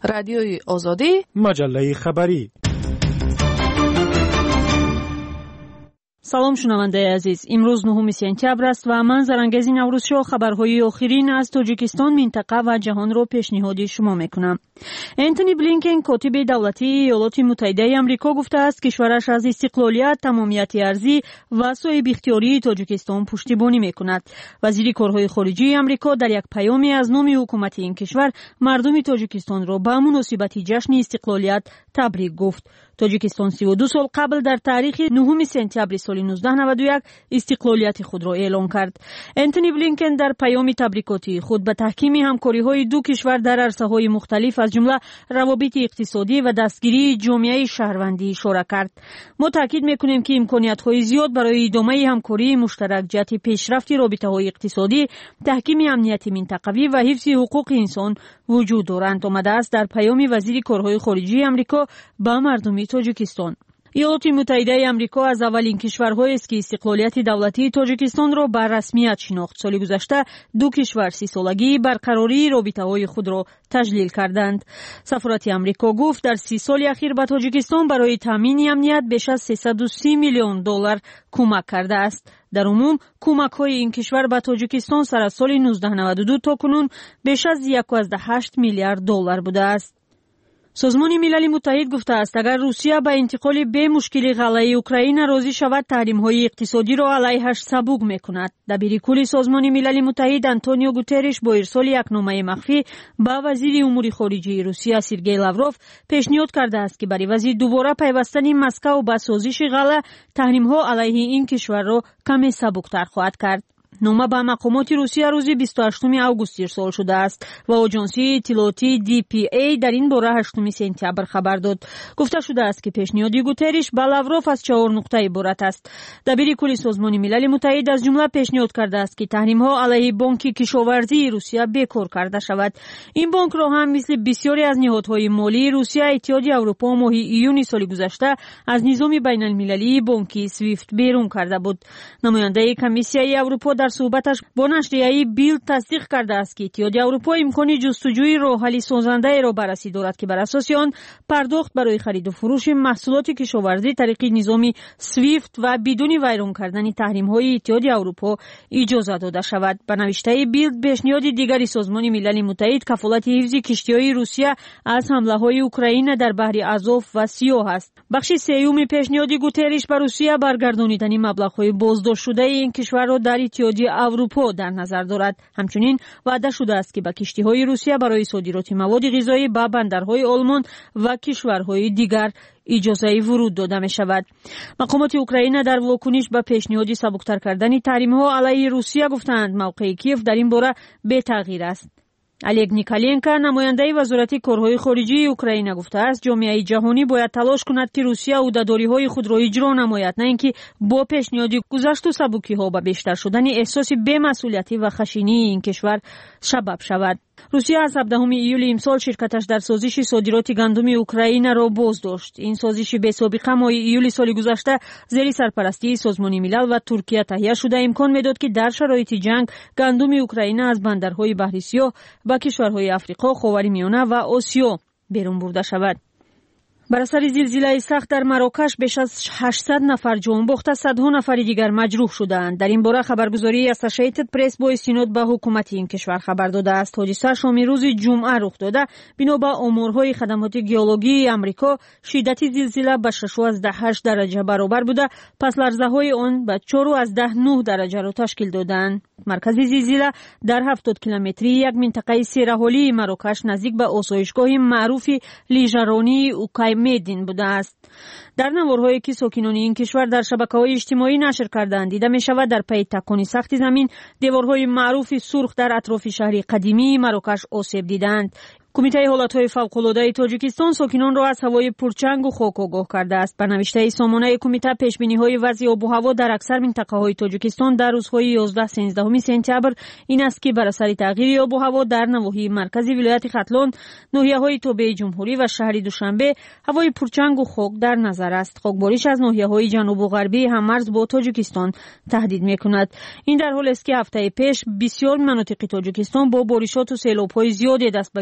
رادیوی آزادی، مجله خبری. салом шунавандаи азиз, имрӯз 9 сентябр аст ва ман Зарангези Наврӯзшоҳ хабарҳои охирин аз Тоҷикистон, минтақа ва ҷаҳонро пешниҳоди шумо мекунам. Энтони Блинкен, котиби давлатии Иёлоти Муттаҳидаи Амрико, гуфтааст кишвараш аз истиқлолият, тамомияти арзӣ ва соҳибихтиёрии Тоҷикистон пуштибонӣ мекунад. Вазири корҳои хориҷии Амрико дар як паёме аз номи ҳукумати ин кишвар мардуми Тоҷикистонро ба муносибати ҷашни истиқлолият табрик гуфт. Тоҷикистон 32 сол қабл дар таърихи 9 сентябри соли 1991 истиқлолияти худро эълон кард. Энтони Блинкен дар паёми табрикотии худ ба таҳкими ҳамкориҳои ду кишвар дар арсаҳои мухталиф аз ҷумла равобити иқтисодӣ ва дастгирии ҷомеаи шаҳрвандӣ ишора кард. Мо таъкид мекунем ки имкониятҳои зиёд барои идомаи ҳамкории муштарак ҷиҳати пешрафти робитаҳои иқтисодӣ, таҳкими амнияти минтақавӣ ва ҳифзи ҳуқуқи инсон вуҷуд доранд, омадааст дар паёми вазири корҳои хориҷии Амрико ба мардуми Тоҷикистон. Иёлоти Муттаҳидаи Амрико аз аввалин кишварҳоест ки истиқлолияти давлатии Тоҷикистонро ба расмият шинохт. Соли гузашта ду кишвар 30 солагии барқарории робитаҳои худро таҷлил карданд. Сафорати Амрико гуфт дар 30 соли ахир ба Тоҷикистон барои таъмини амният беш аз $330 миллион кӯмак кардааст. дар умум кӯмакҳои ин кишвар ба Тоҷикистон сар аз соли 1992 то кунун беш аз $1.8 миллиард будааст. созмони милали муттаҳид гуфтааст, агар Русия ба интиқоли бемушкили ғалаи Украина розӣ шавад, таҳримҳои иқтисодиро алайҳаш сабук мекунад. Дабири кулли созмони милали муттаҳид Антонио Гутерриш бо ирсоли як номаи махфӣ ба вазири умури хориҷии Русия Сергей Лавров пешниҳод кардааст ки бар ивази дубора пайвастани Москав ба созиши ғала, таҳримҳо алайҳи ин кишварро каме сабуктар хоҳад кард. нома ба мақомоти Русия рӯзи 28 август ирсол шудааст ва оҷонсии иттилооти DPA дар ин бора 8 сентябр хабар дод. гуфта шудааст ки пешниҳоди Гутерриш ба Лавров аз 4 нуқта иборат аст. дабири кулли созмони милали муттаҳид аз ҷумла пешниҳод кардааст ки таҳримҳо алайҳи бонки кишоварзии Русия бекор карда шавад. ин бонкро ҳам мисли бисёре аз ниҳодҳои молии Русия, Иттиҳоди Аврупо моҳи июни соли гузашта аз низоми байналмилалии бонки SWIFT берун карда буд. намояндаи комиссияи Аврупо дар суҳбаташ бо нашрияи Билд тасдиқ кардааст ки Иттиҳоди Аврупо имкони ҷустуҷӯи роҳҳалли созандаеро баррасӣ дорад ки бар асоси он пардохт барои хариду фурӯши маҳсулоти кишоварзӣ тариқи низоми SWIFT ва бидуни вайрон кардани таҳримҳои Иттиҳоди Аврупо иҷоза дода шавад. ба навиштаи Билд, пешниҳоди дигари созмони милали муттаҳид кафолати ҳифзи киштиҳои Русия аз ҳамлаҳои Украина дар баҳри Азов ва Сиёҳ аст. бахши сеюми пешниҳоди Гутерриш ба Русия баргардонидани маблағҳои боздоштшудаи ин кишварро дар Иттиҳоди Аврупо дар назар дорад. ҳамчунин ваъда шудааст ки ба киштиҳои Русия барои содироти маводи ғизоӣ ба бандарҳои Олмон ва кишварҳои дигар иҷозаи вуруд дода мешавад. мақомоти Украина дар вокуниш ба пешниҳоди сабуктар кардани таҳримҳо алайҳи Русия гуфтанд, мавқеи Киев дар ин бора бетағйир аст. Олег Николенко, намояндаи вазорати корҳои хориҷии Украина, гуфтааст, ҷомеаи ҷаҳонӣ бояд талош кунад ки Русия ӯдадориҳои худро иҷро намояд, на ин ки бо пешниҳоди гузашту сабукиҳо ба бештар шудани эҳсоси бемасъулиятӣ ва хашинии ин кишвар сабаб шавад. Русия аз 17 июли имсол ширкаташ дар созиши содироти гандуми Украинаро боздошт. ин созиши бесобиқа моҳи июли соли гузашта зери сарпарастии Созмони милал ва Туркия таҳия шуда имкон медод ки дар шароити ҷанг гандуми Украина аз бандарҳои баҳри Сиёҳ ба кишварҳои Африқо, Ховари Миёна ва Осиё берун бурда шавад. бар асари зилзилаи сахт дар Марокаш беш аз 800 нафар ҷон бохта, садҳо нафари дигар маҷрӯҳ шудаанд. дар ин бора хабаргузории Associated Press бо истинод ба ҳукумати ин кишвар хабар додааст. ҳодиса шоми рӯзи ҷумъа рух дода. бино ба оморҳои хадамоти геологии Амрико, шиддати зилзила ба 6.8 дараҷа баробар буда, пасларзаҳои он ба 4.9 дараҷаро ташкил доданд. маркази зилзила дар 70 километрии як минтақаи сераҳолии Марокаш наздик ба осоишгоҳи маъруфи лижаронии Укаймедин будааст. дар наворҳое ки сокинони ин кишвар дар шабакаҳои иҷтимоӣ нашр карданд, дида мешавад дар пайи такони сахти замин деворҳои маъруфи сурх дар атрофи шаҳри қадимии Марокаш осеб диданд. кумитаи ҳолатҳои фавқулодаи Тоҷикистон сокинонро аз ҳавои пурчангу хок огоҳ кардааст. ба навиштаи сомонаи кумита, пешбиниҳои вазъи обу ҳаво дар аксар минтақаҳои Тоҷикистон дар рӯзҳои 11-13 сентябр ин аст ки бар асари тағйири обу ҳаво дар навоҳии маркази вилояти Хатлон, ноҳияҳои Тобеи Ҷумҳурӣ ва шаҳри Душанбе ҳавои пурчангу хок дар назар аст. хокбориш аз ноҳияҳои ҷанубу ғарбии ҳаммарз бо Тоҷикистон таҳдид мекунад. ин дар ҳолест ки ҳафтаи пеш бисёр манотиқи Тоҷикистон бо боришоту селобҳои зиёде даст ба гиревон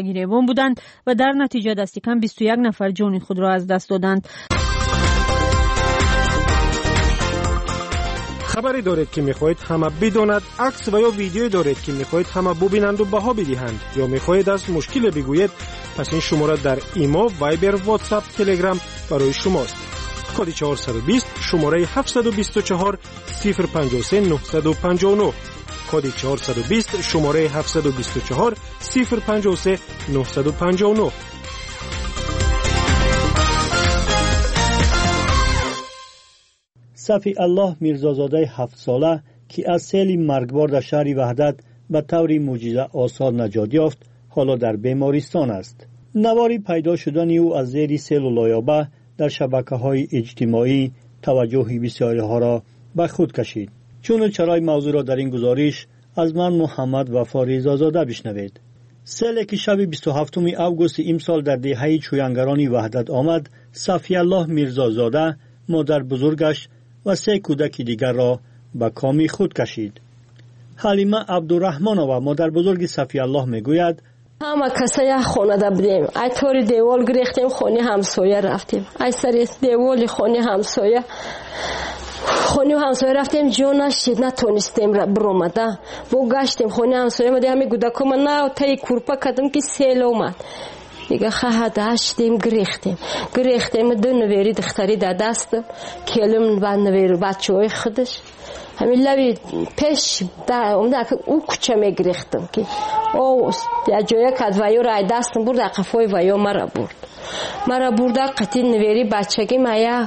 انجام بودند و در نتیجه دست کم 21 نفر جان خود را از دست دادند. خبری دارید که میخواهید همه بداند، عکس و یا ویدیویی دارید که میخواهید همه ببینند و بها بدهند، یا میخواهید از مشکل بگویید، پس این شماره در ایما، وایبر، واتساپ، تلگرام برای شماست. کد 420 شماره 724 053 959. کد 420 شماره 724 053 959. صفی الله میرزازاده 7 ساله که از سیل مرگبار در شهر وحدت به طور معجزه آسان نجات یافت، حالا در بیمارستان است. نواری پیدا شدن او از زیر سیل و لایابه در شبکه‌های اجتماعی توجه بسیاری ها را به خود کشید. چون چرای موضوع را در این گزارش از من محمد وفا رضازاده بشنوید. سیلی که شب 27 اوگوست امسال در دهه چویانگران وحدت آمد، صفی الله میرزازاده، مادر بزرگش و 3 کودک دیگر را به کام خود کشید. حلیمه عبدالرحمنова مادر بزرگ صفی الله میگوید: همه کسای خونه دا بودیم، ای طور دیوال گریختیم، خونه همسایه رفتیم، ای سر دیوال خونه همسایه رفتیم، جون نشید، نتونستیم برومده، بو گشتیم خونه همسایه مده، همه گودکم نه تای کورپا کردم که سیل اومد دیگه، خواه داشتیم گریختیم دو نویری دختری در دست کلم و نویر بچه های خودش همین لبی پیش اومده که او کچه می گریختم که او یا جایی کد ویو رای دستم برد قفای ویو مرا برده قطی نویری بچگی مایا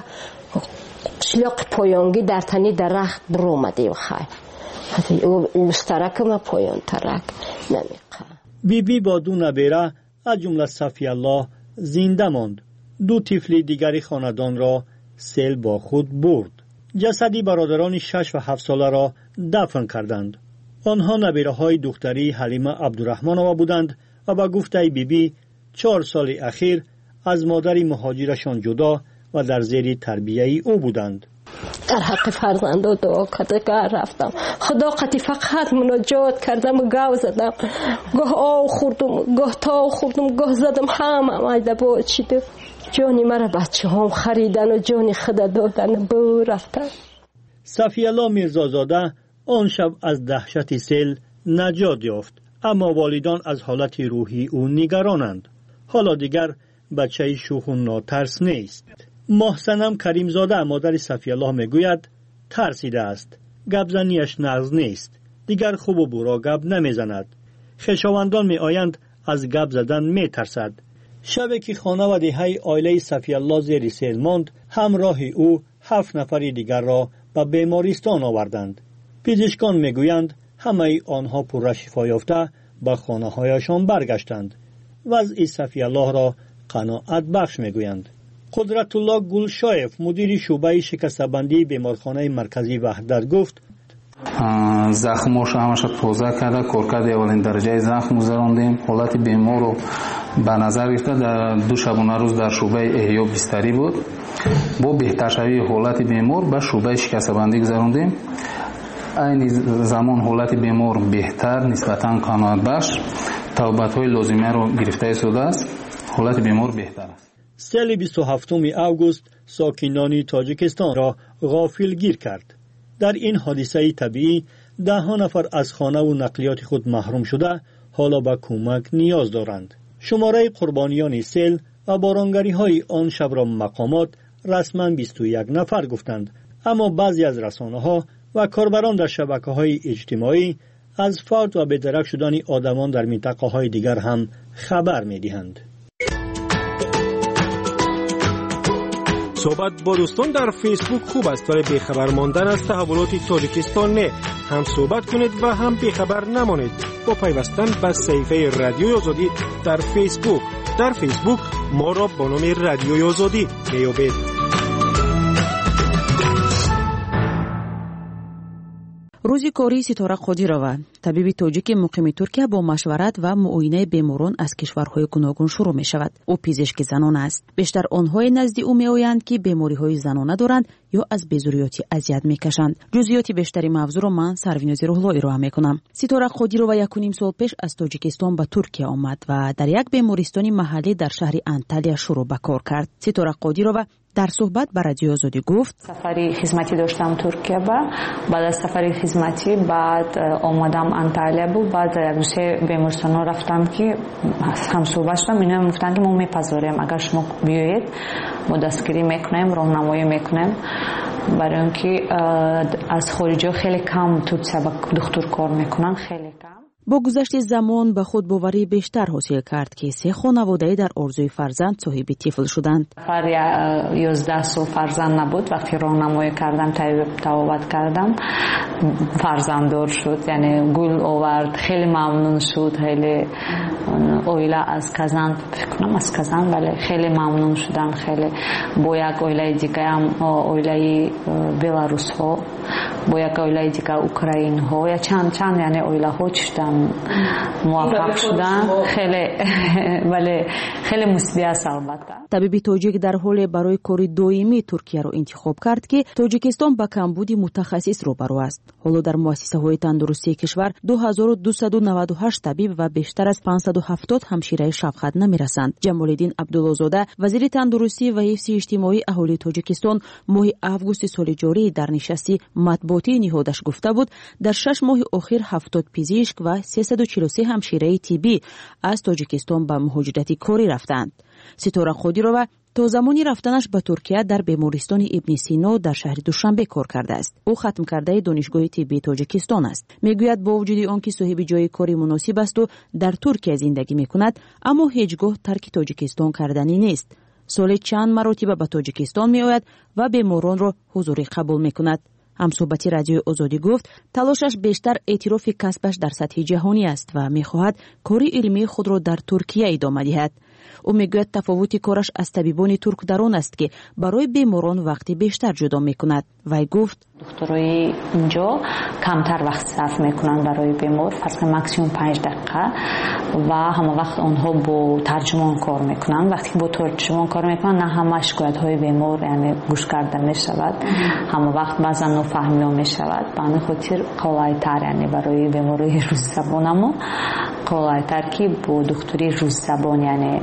شلق پایانگی در تنی درخت برومده و خواهی او مسترک ما پایان ترک نمیقه. بی با 2 نبیره از جمله صفی الله زنده ماند. 2 طفل دیگری خاندان را سیل با خود برد. جسدی برادران 6 و 7 ساله را دفن کردند. آنها نبیره های دختری حلیمه عبدالرحمنова بودند و با گفته بی 4 سال اخیر از مادر مهاجرشان جدا و در زیر تربیه او بودند. در حق فرزندو دعا کرده که رفتم، خدا قطی فقط مناجات کردم و گاو زدم، گاه آو خوردم، گاه تاو خوردم، گاه زدم، همه مایده با چیده جانی مرا بچه هم خریدن و جانی خدا دادن بو رفتن. صفی الله میرزازاده آن شب از دهشت سیل نجات یافت، اما والدان از حالت روحی او نگرانند. حالا دیگر بچه شوخ و ناترس نیست. محسنم کریمزاده مادر صفی الله میگوید ترسیده است، گبزنیش نغز نیست، دیگر خوب و برا گب نمیزند، خویشاوندان می آیند از گب زدن می ترسد. شب که خانه و دهه عائله صفی الله زیر سیل ماند، همراه او 7 نفر دیگر را به بیمارستان آوردند. پزشکان میگویند همه آنها پر شفا یافته به خانه هایشان برگشتند. وضع صفی الله را قناعت بخش میگویند. قدرت الله گلشایف مدیر شعبه شکسته‌بندی بیمارخانه مرکزی وحدت گفت: زخماش همش توزیع کرده، کارکرد اولین درجه زخم گذراندیم. حالت بیمار رو به نظر گرفته در 2 شبانه روز در شعبه احیا بستری بود. با بهتر شوی حالت بیمار به شعبه شکسته‌بندی گذراندیم. این زمان حالت بیمار بهتر نسبتاً قناعت بخش، توبت‌های لازمه رو گرفته شده است. حالت بیمار بهتر است. سال 27 اوگوست ساکنان تاجیکستان را غافلگیر کرد. در این حادثه طبیعی 10 نفر از خانه و نقلیات خود محروم شده حالا به کمک نیاز دارند. شماره قربانیان سیل و بارانگری های آن شب را مقامات رسما 21 نفر گفتند، اما بعضی از رسانه ها و کاربران در شبکه های اجتماعی از فوت و بی‌درک شدن آدمان در منطقه های دیگر هم خبر می دهند. صحبت با دوستان در فیسبوک خوب است، ولی بیخبر ماندن از تحولات تاجیکستان نه. هم صحبت کنید و هم بیخبر نمانید با پیوستن به صفحه رادیوی آزادی در فیسبوک. در فیسبوک ما را با نام رادیوی آزادی میابید. روزی کاری ستاره قدیرова طبیب تاجیک مقیم ترکیه با مشورت و معاینه بیماران از کشورهای گوناگون شروع می شود. او پزشک زنان است. بیشتر آنهای نزد او می آیند که بیماری‌های زنانه دارند یا از بیزوریاتی اذیت می‌کشند. جزئیات بیشتری موضوع را من سرویناز روح‌الله ارائه می‌کنم. ستاره قادیرова 1.5 سال پیش از تاجیکستان به ترکیه آمد و در یک بیمارستان محلی در شهر انتالیا شروع به کار کرد. ستاره قادیرова در صحبت با رادیو آزادی گفت: سفری خدمتی داشتم ترکیه بعد از سفری خدمتی بعد آمدم انتالیا بود. بعد یک سه بیمارستان رفتم که هم صحبت شدم. اینا میگفتن که ما میپذیریم اگر شما بیایید ما دستگیری میکنیم راهنمایی میکنیم برای اینکه از خارجی خیلی کم ترکیه دکتر کار میکنن خیلی کم. با گذشت زمان به خود باوری بیشتر حاصل کرد که 3 خانواده در آرزوی فرزند صاحب طفل شدند. 11 سال فرزند نبود. وقتی راهنمایی کردم توبت کردم فرزنددار شد. یعنی گل آورد. خیلی ممنون شد. خیلی اویلا از کازان فکر کنم از کازان ولی خیلی ممنون شدم. خیلی با یک اویلای دیگه هم اویلای بلاروس ها با یک اویلای دیگه اوکراین ها یا چند یعنی اویلا ها شدم موفق شدن. خیلی مثبت است. البته طبیب تاجیک در حال برای کار دائمی ترکیه را انتخاب کرد که تاجیکستان با کمبود متخصص روبرو است. حالا در مؤسسه های تندرستی کشور 2298 طبیب و بیشتر از 570 همشیره شفقت نمیرسند. جمالالدین عبدالله‌زاده وزیر تندرستی و حفظ اجتماعی اهالی تاجیکستان ماه آگوست سال جاری در نشستی مطبوعاتی نهادش گفته بود در 6 ماه اخیر 70 پزشک و 343 همشیره طبی از تاجیکستان به مهاجرت کاری رفتند. ستاره قادیرова تا زمانی رفتنش به ترکیه در بیمارستان ابن سینا در شهر دوشنبه کار کرده است. او ختم کرده دانشگاه طبی تاجیکستان است. میگوید با وجود آنکه صاحب جای کاری مناسب است و در ترکیه زندگی میکند اما هیچگاه ترک تاجیکستان کردنی نیست. سال چند مرتبه به تاجیکستان میآید و بیماران را حضوری قبول میکند. همصحبتی رادیو آزادی گفت تلاشش بیشتر اعتراف کسبش در سطح جهانی است و میخواهد کاری علمی خود را در ترکیه ادامه دهد. او میگوید تفاوت کارش از طبیبان ترک در آن است که برای بیماران وقتی بیشتر جدا میکند. وی گفت دکترای اینجا کمتر وقت صرف میکنن برای بیمار. فرض کن ماکسیمم 5 دقیقه و همه وقت آنها با ترجمان کار میکنن. وقتی با ترجمان کار میکنن نه همه شکایت های بیمار یعنی گوش کرده میشود. همه وقت بعضا نفهمیده میشود. به همین خاطر قلایتر یعنی برای بیماری روز زبانمون قلایتر که با دکتری روز زبان یعنی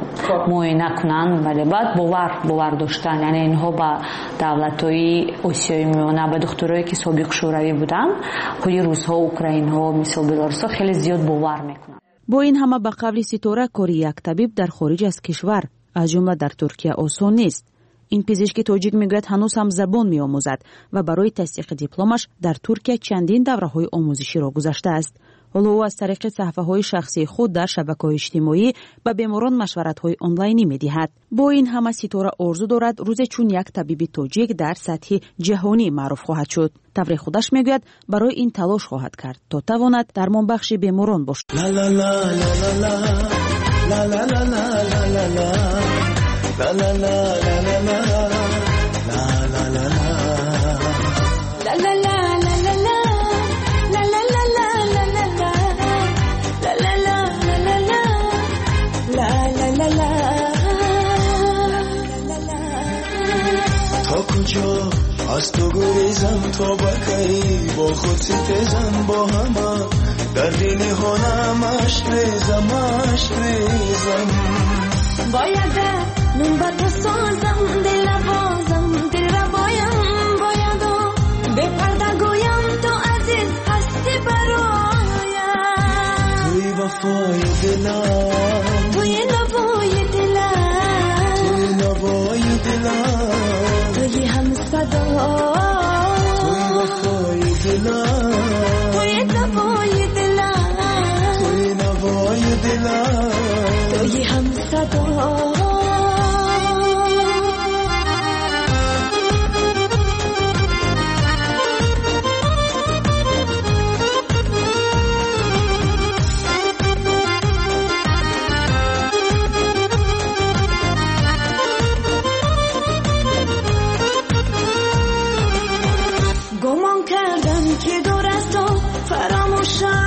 معاینه کنن ولی بعد باور داشتن. یعنی اینها با دولت‌های آسیایی میمونه با دکترایی که سابق شوروی بودن خودی روس‌ها اوکراین‌ها مثل بلاروس‌ها خیلی زیاد باور میکنن. با این همه به قبل ستاره کاری یک طبیب در خارج از کشور از جمله در ترکیه آسان نیست. این پزشک تاجیک میگوید هنوز هم زبان میآموزد و برای تصدیق دیپلمش در ترکیه چندین دوره‌های آموزشی را گذشته است. حالا او از طریق صفحه‌های شخصی خود در شبکه‌های اجتماعی به بیماران مشورت‌های آنلاینی می‌دهد. با این همه ستاره آرزو دارد روز چون یک طبیب تاجیک در سطح جهانی معروف خواهد شد. طبر خودش میگوید برای این تلاش خواهد کرد تا تواند درمان بخش بیماران باشد. کجا از تو گریزم تا بکی با خود ستیزم با همه در دین هانم عشق ریزم باید من با تو سازم دل بازم دل را باید به پرده گویم تو عزیز هستی برایم توی وفای دلم توی نوای دلم توی نوای دلم توی هم صدا توی وفای دلم توی نوای دلم توی نوای دلم توی هم صدا گمان کردم که دور از تو فراموشم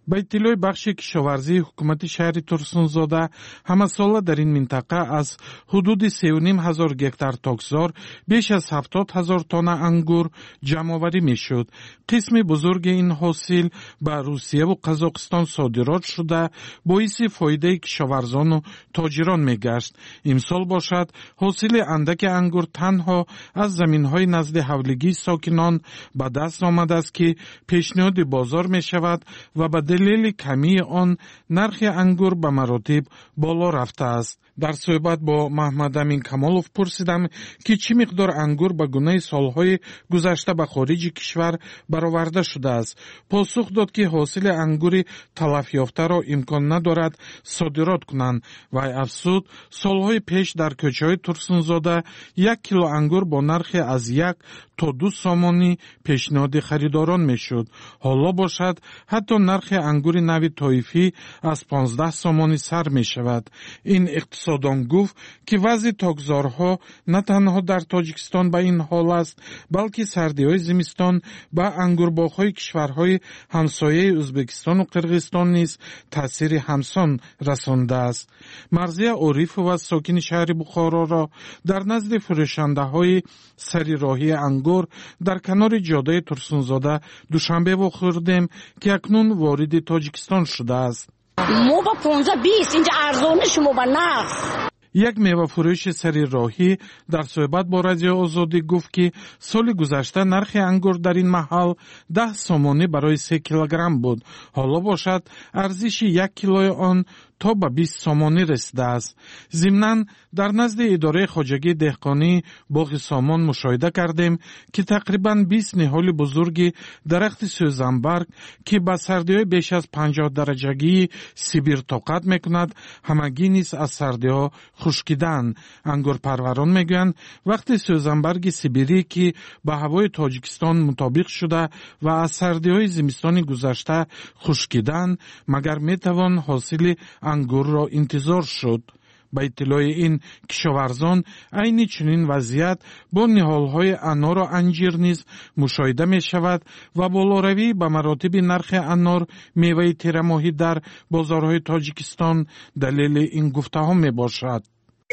با اطلاع بخش کشاورزی حکومت شهر ترسونزاده همساله در این منطقه از حدود 3,500 گکتار تاکزار بیش از 70,000 تن انگور جمع آوری میشد. قسم بزرگ این حاصل به روسیه و قزاقستان صادرات شده باعث فایده کشاورزان و تاجران میگشت. امسال باشد حاصل اندک انگور تنها از زمینهای نزد حولگی ساکنان به دست آمده است که پیشنهاد بازار می شود و به دلیل کمی آن نرخ انگور به مراتب بالا رفته است. در صحبت با محمد امین کمالوف پرسیدم که چی مقدار انگور به گونه سالهای گذشته به خارج کشور برآورده شده است. پاسخ داد که حاصل انگور تلف یافته را امکان ندارد صادرات کنند و افزود سالهای پیش در کوچه‌های ترسونزاده 1 کیلو انگور با نرخ از 1 تا 2 سامانی پیشنهاد خریداران میشد. حالا باشد حتی نرخ انگور نوی طایفی از 15 سامانی سر می شود. این اقتصاددان گفت که وضع تاکزارها نه تنها در تاجیکستان به این حال است بلکه سردی‌های زمستان به انگورباغ‌های کشورهای همسایه ازبکستان و قرقیزستان نیز تأثیر همسان رسانده است. مرضیه عارفوف ساکن شهر بخارا را در نزد فروشنده‌های سری راهی انگور در کنار جاده ترسونزاده دوشنبه واخوردیم که اکنون وارد تاجیکستان شده است. ما با 15-20 اینجا ارزونه شما با نفت. یک میوه فروش سری راهی در صحبت با رادیو آزادی گفت که سال گذشته نرخ انگور در این محل 10 سامانی برای 3 کیلوگرم بود. حالا باشد ارزش 1 کیلوی آن تا به 20 سامانی رسیده است. ضمناً در نزد اداره خواجگی دهقانی باغ سامان مشاهده کردیم که تقریباً 20 نهال بزرگ درخت سوزنبرگ که به سردی‌های بیش از 50 درجگی سیبیر طاقت میکند همگی نیز از سردی‌ها خشکیدن. انگور پروران میگویند وقتی سوزنبرگ سیبیری که به هوای تاجیکستان مطابق شده و از سردی‌های زمستان گذشته خشکیدن مگر میتوان حاصل انگور را انتظار شد. با اطلاع این کشاورزان عین چنین وضعیت با نهالهای انار و انجیر نیز مشاهده می شود و بالاروی به مراتب نرخ انار میوه تیر ماهی در بازارهای تاجیکستان دلیل این گفته ها می باشد.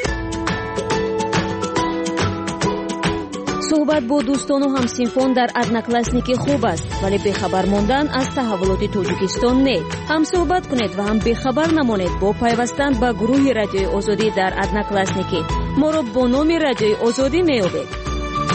صحبت با دوستان و همسینفان در ادناکلاسنیکی خوب است ولی بخبر ماندن از تحولات تاجیکستان نه. هم صحبت کنید و هم بخبر نمانید با پیوستن به گروه رادیوی آزادی در ادناکلاسنیکی. ما را با نام رادیوی آزادی میابید.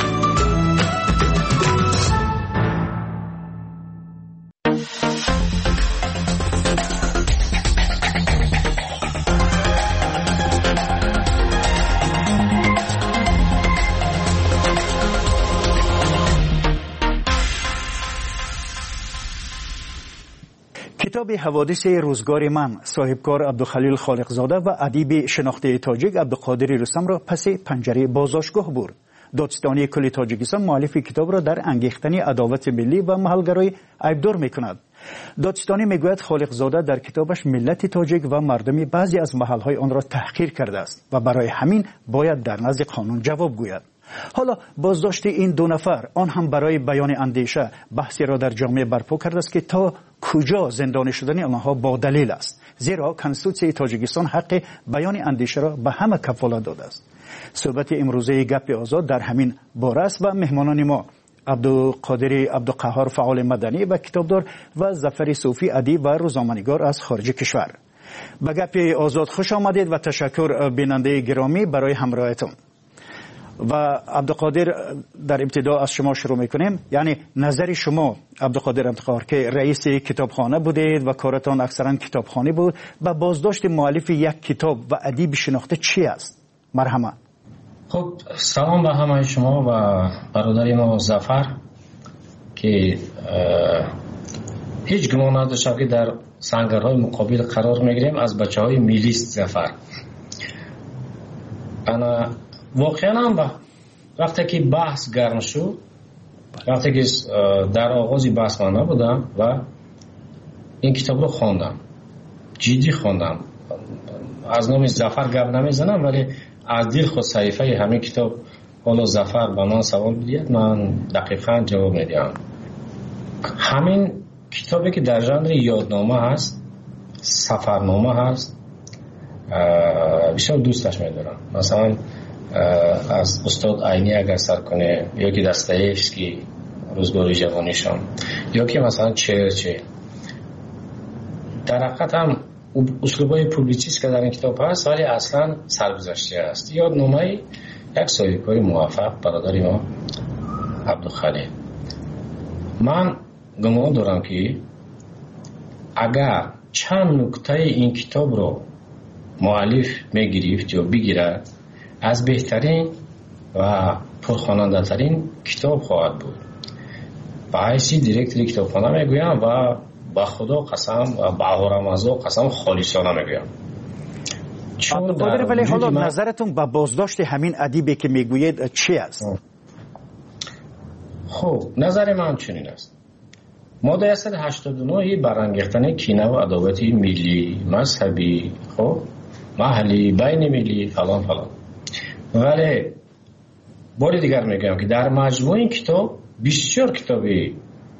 کتاب حوادث روزگار من صاحبکار عبدالخلیل خالقزاده و ادیب شناخته تاجیک عبدالقادر رستم را پس پنجره بازداشتگاه برد. دادستانی کل تاجیکستان مؤلف کتاب را در انگیختن عداوت ملی و محلگرایی عیبدار می‌کند. دادستانی میگوید خالقزاده در کتابش ملت تاجیک و مردم بعضی از محل‌های آن را تحقیر کرده است و برای همین باید در نزد قانون جواب گوید. حالا بازداشت این دو نفر آن هم برای بیان اندیشه بحثی را در جامعه برپا کرده است که تا کجا زندانی شدن آنها با دلیل است، زیرا کنستیتوسیون تاجیکستان حق بیان اندیشه را به همه کفالت داده است. صحبت امروزه گپ آزاد در همین باره است و مهمانان ما عبدالقادر عبدالقهار فعال مدنی و کتابدار و ظفر صوفی ادیب و روزنامه‌نگار از خارج کشور. به گپ آزاد خوش آمدید و تشکر بیننده گرامی برای همراهیتون. و عبدالقادر در ابتدا از شما شروع میکنیم. یعنی نظر شما عبدالقادر عبدالقهار که رئیس کتابخانه بودید و کارتان اکثرا کتابخانه بود و بازداشت مؤلف یک کتاب و ادیب شناخته چی است؟ مرحمت. خب سلام به همه شما و برادر ما ظفر که هیچ گمان نداشتم که در سنگرهای مقابل قرار میگیریم از بچهای میلیست ظفر. انا واقعا هم وقتی که بحث گرم شد، وقتی که در آغاز بحث من نبودم و این کتاب رو خواندم، جدی خواندم، از نام ظفر گپ نمیزنم ولی از دل خود صحیفه همین کتاب حالا ظفر به من سوال بدید من دقیقا جواب میدم. همین کتابی که در ژانر یادنامه هست، سفرنامه هست، بسیار دوستش می‌دارم. مثلا از استاد عینی اگر سر کنه، یا که داستایفسکی روزگار جوانیشان، یا که مثلا چرچه، در حقیقت هم اسلوبای پوبلیسیست که در این کتاب هست ولی اصلا سرگذشته است. یادنامه یک صاحبکار موفق برادر ما عبدالخلیل. من گمان دارم که اگر چند نکته این کتاب رو مؤلف میگرفت یا بگیرد، از بهترین و پرخواننده ترین کتاب خواهد بود. به حیث دیرکتر کتابخانه میگویم و با خدا قسم و با اهورامزدا قسم خالصانه میگویم. عبدالقادر، ولی حالا نظرتون به بازداشت همین ادیبی که میگوید چی است؟ خب نظر من چنین است. ماده 189 برانگیختن کینه و عداوت ملی، مذهبی، خب محلی، بین ملی، فلان فلان. ولی بار دیگر میگم که در مجموع این کتاب بسیار کتابی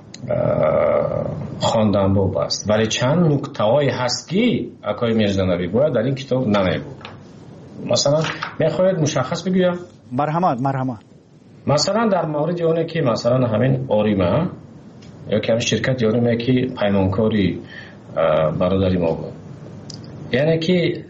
خواندن بود است، ولی چند نکته‌ای هست که آقای میرزانوی باید در این کتاب نمیبود. مثلا میخواید مشخص بگویم؟ مرحمت. مثلا در مورد اونه که مثلا همین آریمه یا که همین شرکت یاریمه که پیمانکاری برادری ما بود، یعنی که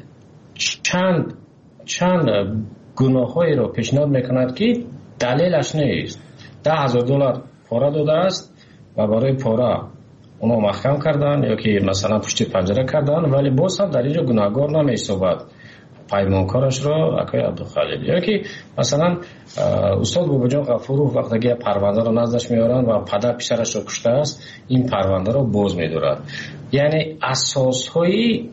چند گناهایی رو پیشنهاد میکند که دلیلش نیست. $10,000 پاره داده است و برای پاره اونو محکم کردن یا که مثلا پشت پنجره کردن، ولی باز هم در اینجا گناهگار نمی‌شود پیمانکارش رو آقای عبدالخلیل. یا که مثلا استاد باباجان غفور وقتی که پرونده رو نزدش میارن و پدر پسرش رو کشته است، این پرونده رو باز می‌دارد. یعنی اساس‌های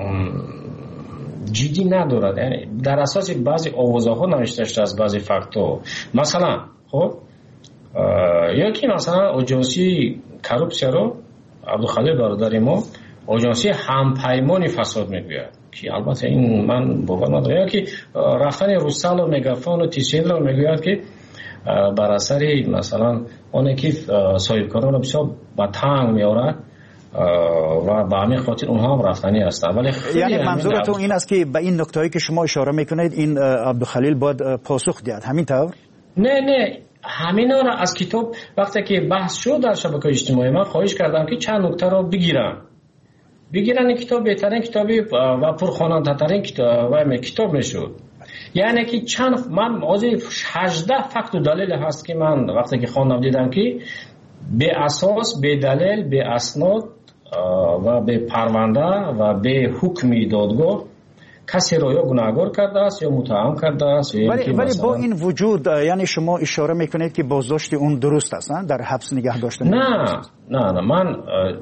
جدی ندارد، یعنی در اساس بعضی آوازه‌ها نوشته شده از بعضی فاکتور. مثلا خب یا که مثلا اجنسی کروپسیا رو عبدالخلیل برادر ما اجنسی همپیمانی فساد میگوید که البته این من باور ندارم. یا که رفتن روسال و مگافون و تیسیل رو میگوید که بر اثر مثلا اونه که صاحبکاران رو بسیار با تنگ میارد و به همین خاطر اونها هم رفتنی هستن. ولی یعنی منظورتون این است که به این نکتهایی که شما اشاره میکنید این عبدالخلیل باید پاسخ دهد، همین طور؟ نه همینا رو از کتاب وقتی که بحث شد در شبکه اجتماعی من خواهش کردم که چند نکته رو بگیرن این کتاب بهترین کتابی و پرخواننده ترین کتاب میشد. یعنی که من از 18 فکت و دلیل هست که من وقتی که خواندم دیدم که به اساس، به دلیل، به اسناد و به پرونده و به حکم دادگاه کسی رو یا گناهگار کرده است یا متهم کرده است. ولی با این وجود یعنی شما اشاره میکنید که بازداشت اون درست است در حبس نگه داشتن؟ نه من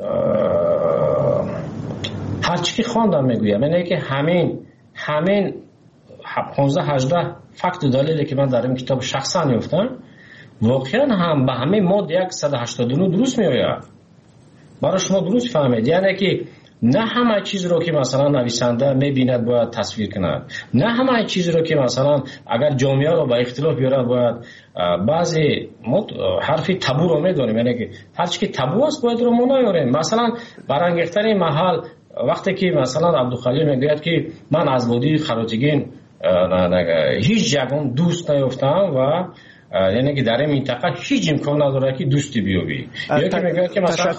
هرچی که خواندم میگویم اینه که همین 15-18 فکت و دلیلی که من در این کتاب شخصا یافتم واقعا هم به همه ماده 189 درست میآید. برای شما درست فهمید، یعنی که نه همه چیز رو که مثلا نویسنده میبیند باید تصویر کند، نه همه چیز رو که مثلا اگر جامعه رو با اختلاف بیارد باید بعضی حرفی تابو رو میدونیم، یعنی که هر چی که تابو است باید رو ما نیاریم. مثلا برانگیختن محل وقتی که مثلا عبدالخلیل میگوید که من از وادی خراجگین هیچ جگه دوست نیافتم و یعنی که در این منطقه هیچ امکان نداره که دوستی بیابی، یا که میگه که مثلا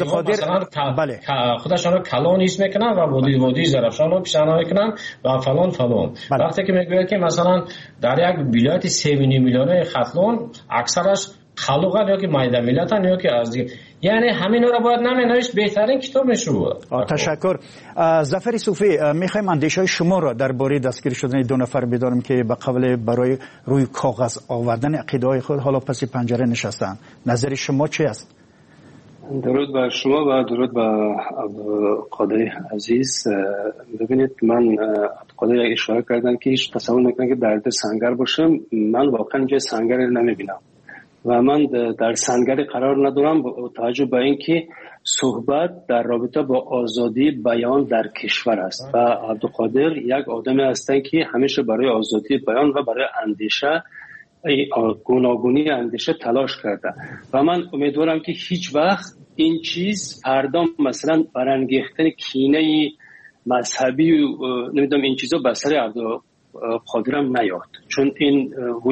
خودشان رو کلان نیست میکنن و وادی زرفشان رو پیشنهاد میکنن و فلان. وقتی که میگه که مثلا در یک ولایت 3.5 میلیون خطلون اکثرش خلوقات یا که مایده ملتن یا که از یعنی همین رو باید نمینویش بهترین کتاب میشه. تشکر. ظفر صوفی، میخوایم اندیشه شما را درباره دستگیر شدن 2 نفر بدانیم که به قبل برای روی کاغذ آوردن عقیده های خود حالا پس پنجره نشستن. نظر شما چی است؟ درود بر شما و درود بر عبدالقادر عزیز. ببینید من عبدالقادر اشاره کردن که هیچ تصور نکنم که در سنگر باشم. من واقعا جای سنگر نمیبینم و من در سنگری قرار ندارم با توجه به اینکه صحبت در رابطه با آزادی بیان در کشور است و عبدالقادر یک آدمی هستند که همیشه برای آزادی بیان و برای اندیشه گوناگونی اندیشه تلاش کرده و من امیدوارم که هیچ وقت این چیز فردا مثلا برانگیختن کینه مذهبی و نمیدونم این چیزا بر سر عبدالقادر هم نیاد، چون این